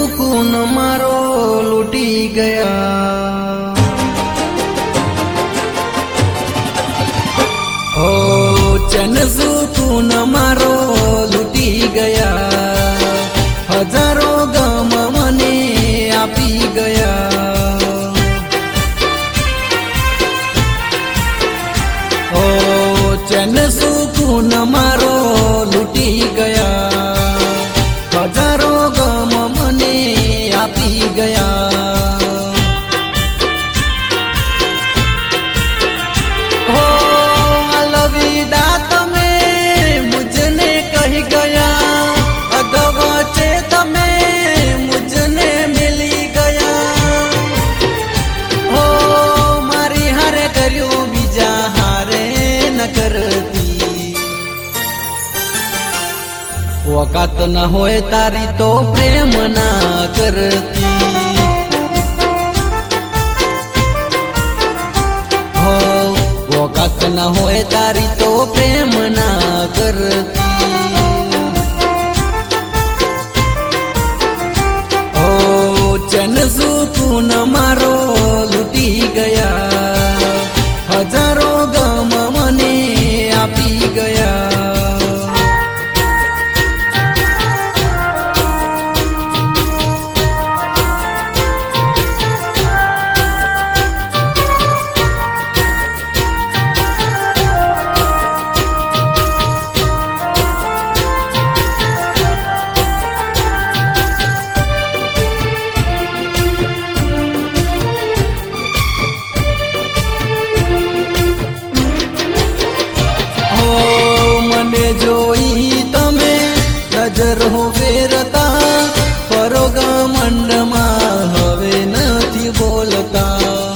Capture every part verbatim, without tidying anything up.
સુકૂન મારો લૂટી ગયા। ઓ ચેન સુકૂન મારો લૂટી ગયા, હજારો ગમ મને આપી ગયા। ઓ ચેન સુકૂન મારો લૂટી ગયા, હજારો ગમ મને આપી ગયા। હો અલવિદા તમે મુझने કહી ગયા, અધવચ્ચે તમે મુझने મિલી ગયા। હો મારી હારે કર્યું બીજા હારે ન કરતી, વકાત ન હોય તારી તો પ્રેમ ના કરતી। હો વકાત ન હોય તારી તો પ્રેમ ના કરતી। હો ચેન સુકૂન મારો લૂટી ગયા, હજારો ગમ મને આપી ગયા। જોઈ તમે નજર હો ફેરતા, પરોગમંડમાં હવે નથી બોલતા।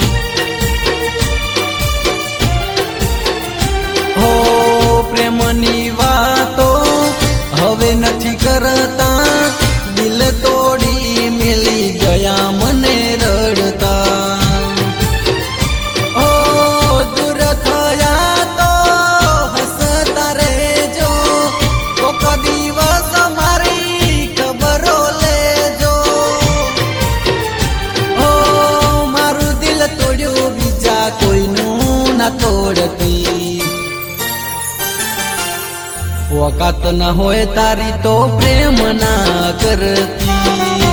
હો પ્રેમની વાતો હવે નથી કરતા, દિલ તોડી મેલી ગયા મને રડતા। હો દૂર થયા તો હસતા રહેજો, કોક દિવસ મારી ખબરો લેજો। હો મારું દિલ તોડ્યું બીજા કોઈનું ના તોડતી, વકાત ન હોય તારી તો પ્રેમ ના કરતી।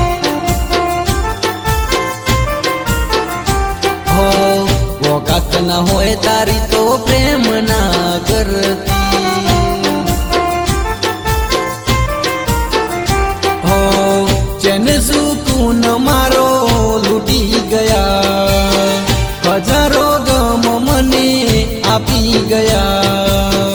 હો વકાત ન હોય તારી તો પ્રેમ ના કરતી। હો ચેન સુકૂન મારો લૂટી ગયા, હજારો ગમ મને આપી ગયા।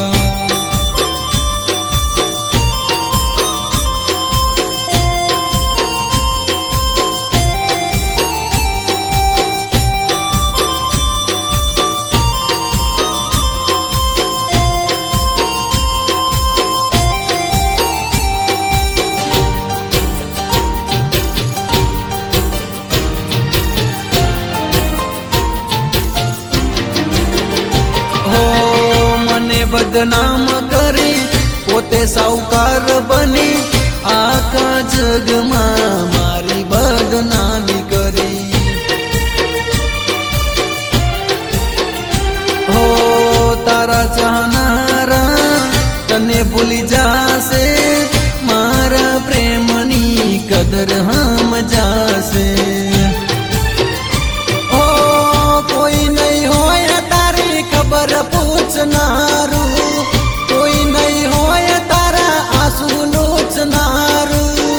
બદનામ કરી પોતે સાવકાર બની, આખા જગમાં મારી બદનામી કરી। હો તારા ચાહનારા તને ભૂલી જાશે, મારા પ્રેમની કદર હમ જાશે। હો કોઈ નહીં હોય તારી ખબર પૂછનારું, કોઈ નહીં હોય તારા આંસુ લૂછનારું।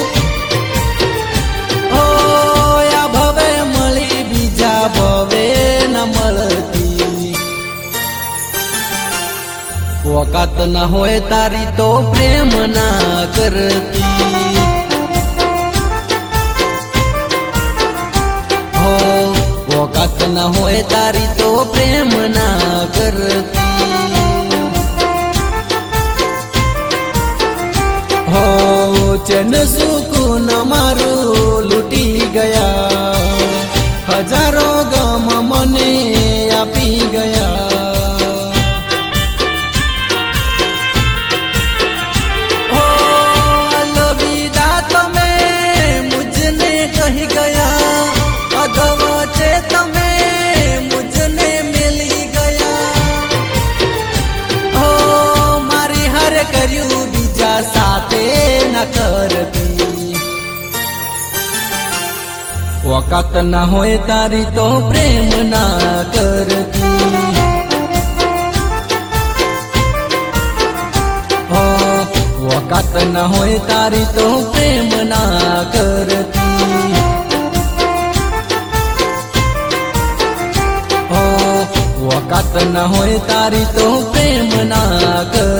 હો આ ભવે મળી બીજા ભવે ન મળતી, વકાત ન હોય તારી તો પ્રેમ ના કરતી। હો વકાત ન હોય તારી તો પ્રેમ ના કરતી। હો ચેન સુકૂન મારું લૂટી ગયા, હજારો ગમ મને આપી ગયા। હો અલવિદા તમે મુझने વકાત ના હોય તારી તો પ્રેમ ના કરતી હો વકાત ના હોય તારી તો પ્રેમ ના કરતી હો વકાત ના હોય તારી તો પ્રેમ ના કરતી